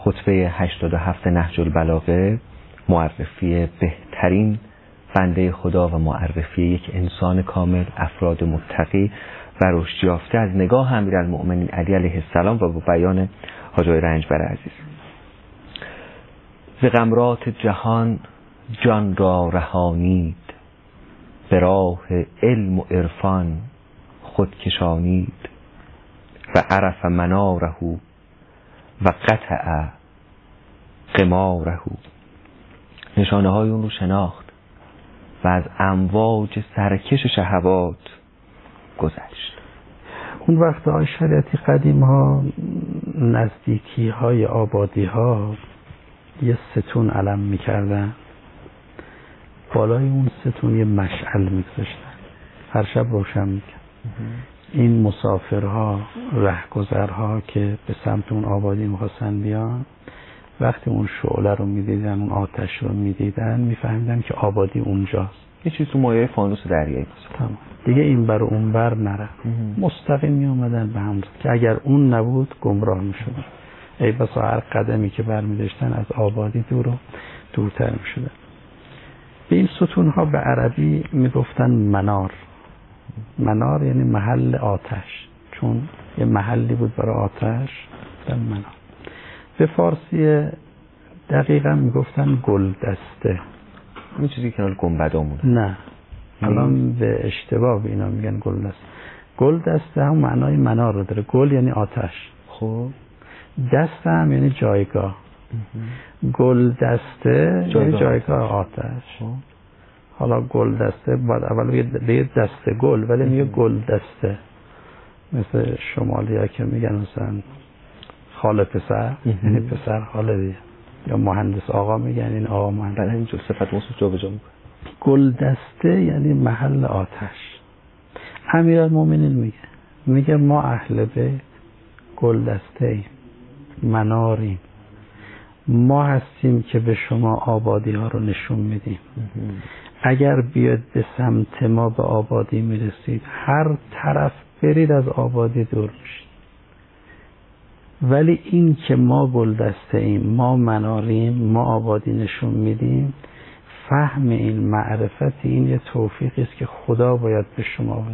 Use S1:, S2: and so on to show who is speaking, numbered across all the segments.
S1: خطبه 87 نهج البلاغه معرفی بهترین بنده خدا و معرفی یک انسان کامل، افراد متقی و رشد یافته از نگاه امیرالمؤمنین علی علیه السلام و با بیان حاج آقای رنجبر عزیز. ز غمرات جهان جان را رهانید، به راه علم و عرفان خود کشانید، و عرف مناره و قطع قماره. نشانه های اون رو شناخت و از امواج سرکش شهوات گذشت.
S2: اون وقت های شریعتی قدیم ها نزدیکی های آبادی ها یه ستون علم میکردن، بالای اون ستون یه مشعل میگذاشتن، هر شب روشن میکرد. این مسافرها، رهگذرها که به سمت اون آبادی میخواستن بیان، وقتی اون شعله رو میدیدن، اون آتش رو میدیدن، میفهمیدن که آبادی اونجاست.
S1: یه چیز تو مایه فانوس دریایی بود.
S2: تمام. دیگه این بر اون بر نره. مستقیم میومدن به هم که اگر اون نبود گمراه میشدن. ای بسا هر قدمی که برمیداشتن از آبادی دور و دورتر میشدن. به این ستونها به عربی میگفتن منار. منار یعنی محل آتش، چون یه محلی بود برای آتش، گفتن منار. به فارسی دقیقا میگفتن گل دسته.
S1: این چیزی که گنبدامونه.
S2: نه، الان به اشتباه به اینا میگن گل دسته. گل دسته هم معنای منار رو داره. گل یعنی آتش،
S1: خب
S2: دسته هم یعنی جایگاه. گل دسته یعنی جایگاه آتش. حالا گل دسته بعد اول به دسته گل، ولی میگه گل دسته. مثل شمالی ها که میگن مثلا خاله پسر، یعنی پسر خاله دیگه، یا مهندس آقا میگن این آقا مهندس.
S1: برای اینجور صفت موصوف جا به جا میکنه.
S2: گل دسته یعنی محل آتش. امیرالمؤمنین میگه ما اهل بیت گل دسته ایم، مناریم، ما هستیم که به شما آبادی ها رو نشون میدیم. اگر بیاد به سمت ما به آبادی میرسید، هر طرف برید از آبادی دور میشید. ولی این که ما گل دسته ایم، ما مناریم، ما آبادی نشون میدیم، فهم این معرفت، این یه توفیقی است که خدا باید به شما بده.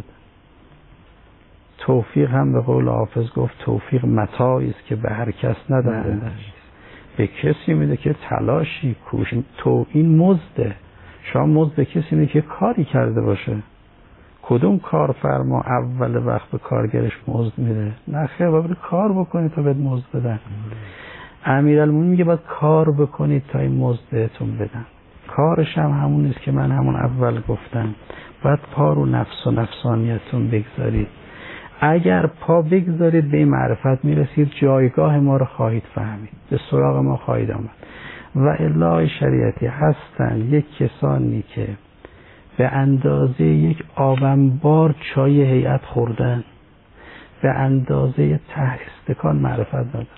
S2: توفیق هم به قول حافظ گفت توفیق متاعی است که به هر کس ندهندش. به کسی میده که تلاشی کوش. تو این مزده. شما مزد به کسی میده که کاری کرده باشه. کدوم کارفرما اول وقت به کارگرش مزد میده؟ نه خیر، باید کار بکنید تا بهت مزد بدن. امیرالمومنین میگه باید کار بکنید تا این مزد بهتون بدن. کارش هم همون نیست که من همون اول گفتم، باید پا رو نفس و نفسانیتون بگذارید. اگر پا بگذارید به این معرفت میرسید، جایگاه ما رو خواهید فهمید، به سراغ ما خواهید آمد. و الا شریعتی هستن یک کسانی که به اندازه یک آبنبار چای هیئت خوردن، به اندازه ته استکان معرفت ندارن.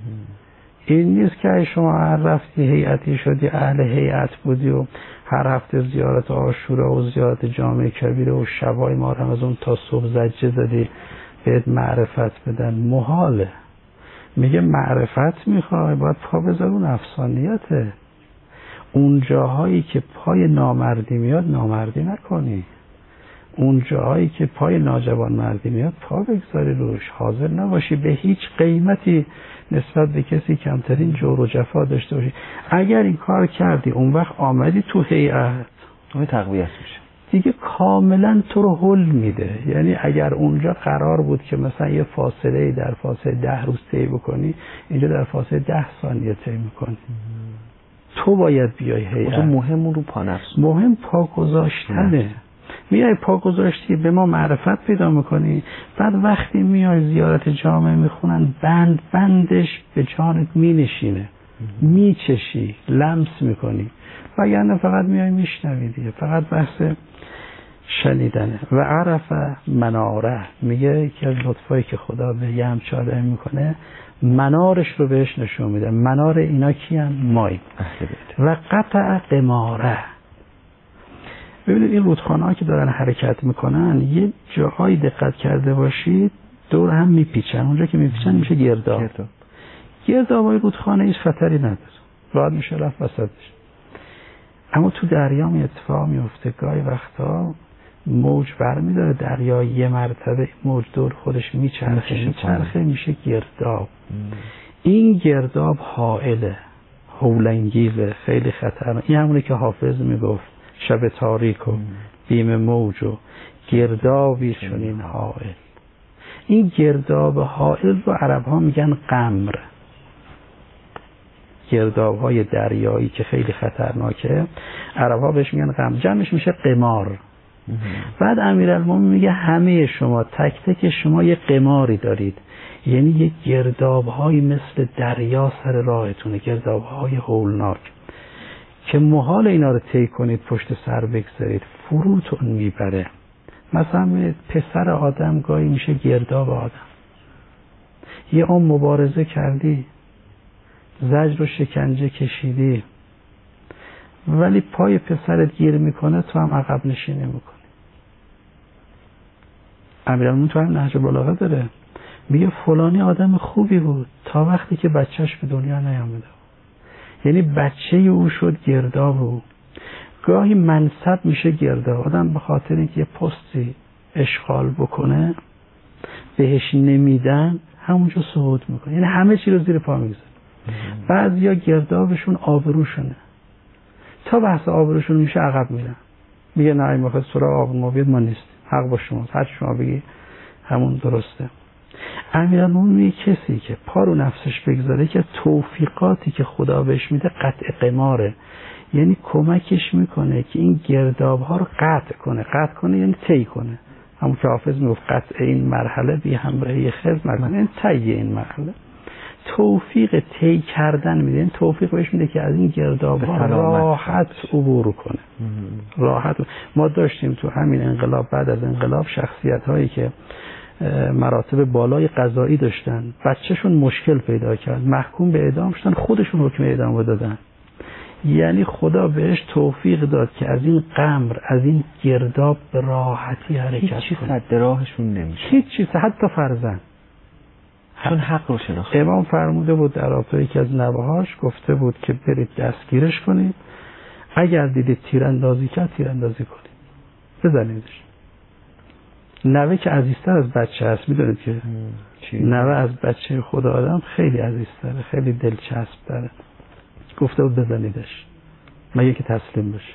S2: این نیست که شما هر رفتی هیئتی شدی، اهل هیئت بودی و هر هفته زیارت عاشورا و زیارت جامع کبیره و شبای ما رمضان تا صبح زجه زدی بهت معرفت بدن. محاله. میگه معرفت میخوای، باید پا بذارون افسانیته. اون جاهایی که پای نامردی میاد نامردی نکنی، اون جاهایی که پای ناجوان مردی میاد پا بگذاری روش، حاضر نباشی به هیچ قیمتی نسبت به کسی کمترین جور و جفا داشته باشی. اگر این کار کردی، اون وقت آمدی تو هیئت،
S1: اون تقویت میشه
S2: دیگه کاملا تو رو حل میده. یعنی اگر اونجا قرار بود که مثلا یه فاصله در فاصله 10 روز طی بکنی، اینجا در فاصله 10 ثانیه طی میکنی. تو باید بیای هیئت.
S1: تو مهم رو پا نفس،
S2: مهم پا گذاشتنه. میای پا گذاشتی، به ما معرفت پیدا میکنی. بعد وقتی میای زیارت جامع میخونن، بندش به جانت مینشینه، میچشی، لمس میکنی. وگرنه فقط میای میشنوی دیگه، فقط بحث شنیدنه. و عرف مناره، میگه که از لطفایی که خدا به یه همچه آدم میکنه، منارش رو بهش نشون میده. منار اینا کیان؟ مایی. و قطع قماره. ببینید این رودخانه ها که دارن حرکت میکنن، یه جاهایی دقت کرده باشید دور هم میپیچن. اونجا که میپیچن میشه گرداب. گردابای رودخانه هیچ خطری نداره، راحت میشه رفت وسطش. اما تو دریا می اتفاق میفته گاهی وقتا موج برمیداره دریا، یه مرتبه موج دور خودش میچرخه میشه گرداب. این گرداب حائله، هولانگیزه، خیلی خطرناک. این همونه که حافظ میگفت شب تاریک و بیم موج و گردابی چنین حائل. این گرداب حائل رو عرب ها میگن قمر. گرداب های دریایی که خیلی خطرناکه عرب ها بهش میگن قمر، جمعش میشه قمار. بعد امیرالمومنین میگه همه شما تک تک شما یه قماری دارید، یعنی یه گرداب های مثل دریا سر راهتونه، گرداب های هولناک که محال اینا رو طی کنید پشت سر بگذارید، فروتون میبره. مثلا پسر آدم گاهی میشه گرداب آدم. یه عمر مبارزه کردی، زجر و شکنجه کشیدی، ولی پای پسرت گیر میکنه تو هم عقب نشینی میکنی. امیرالمومنین تو هم نهج البلاغه داره، میگه فلانی آدم خوبی بود تا وقتی که بچهش به دنیا نیامده. یعنی بچه او شد گرداب او. گاهی منصب میشه گرداب آدم به خاطر اینکه یه پستی اشغال بکنه بهش نمیدن، همونجا صعود میکنه، یعنی همه چی رو زیر پا میگذاره. بعضیا گردابشون آبروشونه، تا بحث آبروشون میشه عقب میرن، میگه نه این وقت سراغ آبرو ما بیاد، ما نیست، حق با شماست، هر شما بگی همون درسته. امیرالمومنین میگه کسی که پا رو نفسش بگذاره که توفیقاتی که خدا بهش میده قطع قماره، یعنی کمکش میکنه که این گرداب ها رو قطع کنه یعنی طی کنه. همون که حافظ میگفت قطع این مرحله بی همراهی خدمت کنه، این طی این مرحله. توفیق طی کردن میده، این توفیق بهش میده که از این گرداب ها راحت عبور کنه. راحت. ما داشتیم تو همین انقلاب، بعد از انقلاب شخصیت هایی که مراتب بالای قضایی داشتن، بچهشون مشکل پیدا کرد، محکوم به اعدام شدن، خودشون حکم اعدام دادن. یعنی خدا بهش توفیق داد که از این قمر، از این گرداب به راحتی حرکت کنه.
S1: هیچ چیز صد راهشون نمیشه،
S2: هیچ چیز، حتی فرزند.
S1: چون حق رو شناخت.
S2: امام فرموده بود در آفه یکی از نوه‌هاش گفته بود که برید دستگیرش کنید، اگر دیدید تیراندازی کرد تیراندازی کنید، بزنیدش. نوه که عزیزتر از بچه هست، میدونید که نوه از بچه خدا آدم خیلی عزیزتره، خیلی دلچسب داره. گفته بود بزنیدش مگه که تسلیم بشه.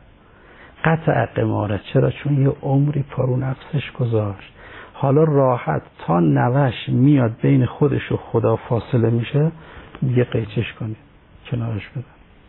S2: قطع قماره. چرا؟ چون یه عمری پارو نفسش گذاشت، حالا راحت تا نوش میاد بین خودش و خدا فاصله میشه، یه قیچش کنید کنارش بدن.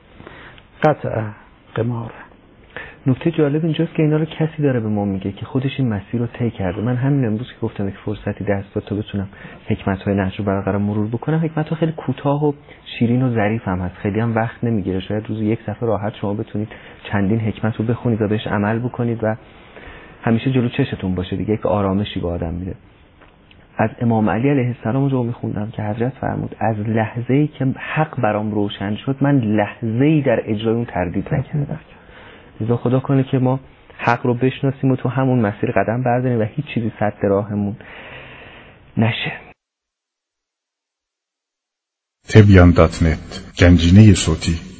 S2: قطع قماره.
S1: نکته جالب اینجاست که اینا رو کسی داره به ما میگه که خودش این مسیر رو طی کرده. من همین امروز که گفتم که فرصتی دست داد تا بتونم حکمت‌های نهج البلاغه مرور بکنم، حکمت‌ها خیلی کوتاه و شیرین و ظریف هم هست، خیلی هم وقت نمیگیره. شاید روز یک صفحه راحت شما بتونید چندین حکمت رو بخونید و بهش عمل بکنید و همیشه جلو چشتون باشه دیگه، که آرامشی به آدم میده. از امام علی علیه السلام رو میخوندم که حضرت فرمود از لحظه‌ای که حق برام روشن شد من لحظه‌ای در اجرای اون تردید نکردم. لذا خدا کنه که ما حق رو بشناسیم و تو همون مسیر قدم برداریم و هیچ چیزی سد راهمون نشه.
S3: تبیان.net گنجینه صوتی